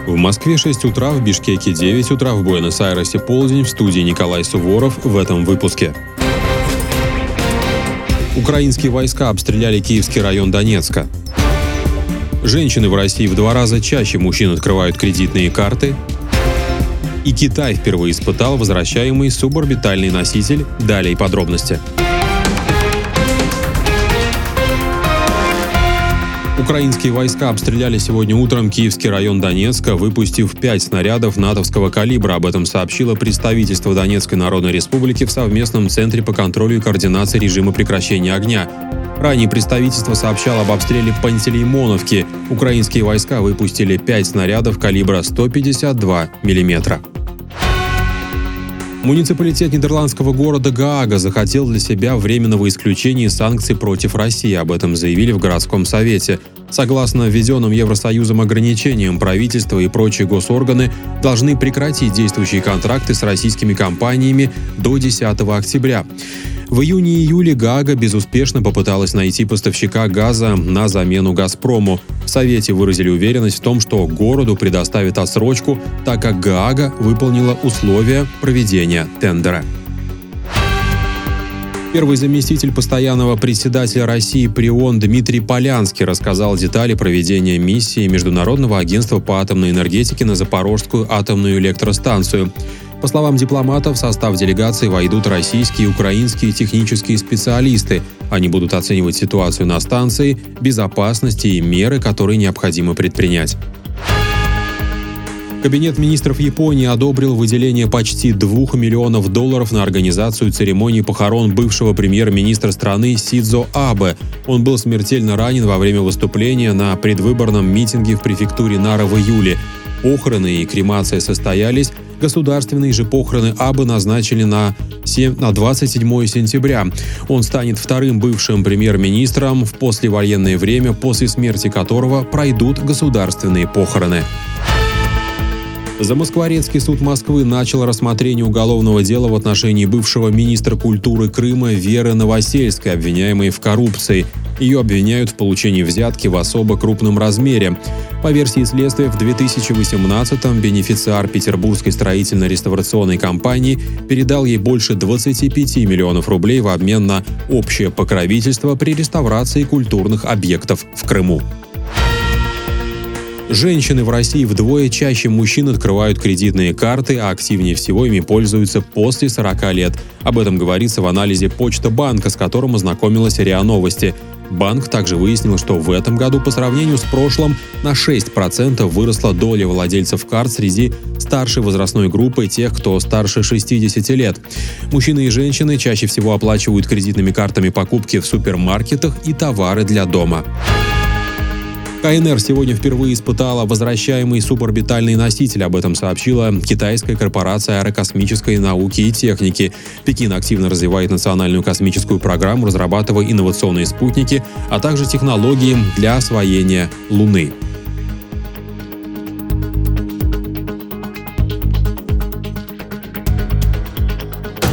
В Москве 6 утра, в Бишкеке 9 утра, в Буэнос-Айресе полдень. В студии Николай Суворов в этом выпуске. Украинские войска обстреляли Киевский район Донецка. Женщины в России в 2 раза чаще мужчин открывают кредитные карты. И Китай впервые испытал возвращаемый суборбитальный носитель. Далее подробности. Украинские войска обстреляли сегодня утром Киевский район Донецка, выпустив 5 снарядов натовского калибра. Об этом сообщило представительство Донецкой Народной Республики в совместном Центре по контролю и координации режима прекращения огня. Ранее представительство сообщало об обстреле Пантелеймоновки. Украинские войска выпустили 5 снарядов калибра 152 мм. Муниципалитет нидерландского города Гаага захотел для себя временного исключения санкций против России. Об этом заявили в городском совете. Согласно введенным Евросоюзом ограничениям, правительство и прочие госорганы должны прекратить действующие контракты с российскими компаниями до 10 октября. В июне и июле Гаага безуспешно попыталась найти поставщика газа на замену «Газпрому». В Совете выразили уверенность в том, что городу предоставят отсрочку, так как Гаага выполнила условия проведения тендера. Первый заместитель постоянного председателя России при ООН Дмитрий Полянский рассказал детали проведения миссии Международного агентства по атомной энергетике на Запорожскую атомную электростанцию. По словам дипломата, в состав делегации войдут российские и украинские технические специалисты. Они будут оценивать ситуацию на станции, безопасность и меры, которые необходимо предпринять. Кабинет министров Японии одобрил выделение почти $2 миллионов на организацию церемонии похорон бывшего премьер-министра страны Синдзо Абэ. Он был смертельно ранен во время выступления на предвыборном митинге в префектуре Нара в июле. Похороны и кремация состоялись. Государственные же похороны Абэ назначили на 27 сентября. Он станет вторым бывшим премьер-министром в послевоенное время, после смерти которого пройдут государственные похороны. Замоскворецкий суд Москвы начал рассмотрение уголовного дела в отношении бывшего министра культуры Крыма Веры Новосельской, обвиняемой в коррупции. Ее обвиняют в получении взятки в особо крупном размере. По версии следствия, в 2018-м бенефициар Петербургской строительно-реставрационной компании передал ей больше 25 миллионов рублей в обмен на общее покровительство при реставрации культурных объектов в Крыму. Женщины в России вдвое чаще мужчин открывают кредитные карты, а активнее всего ими пользуются после 40 лет. Об этом говорится в анализе Почта банка, с которым ознакомилась РИА Новости. Банк также выяснил, что в этом году по сравнению с прошлым на 6% выросла доля владельцев карт среди старшей возрастной группы, тех, кто старше 60 лет. Мужчины и женщины чаще всего оплачивают кредитными картами покупки в супермаркетах и товары для дома. КНР сегодня впервые испытала возвращаемый суборбитальный носитель. Об этом сообщила китайская корпорация аэрокосмической науки и техники. Пекин активно развивает национальную космическую программу, разрабатывая инновационные спутники, а также технологии для освоения Луны.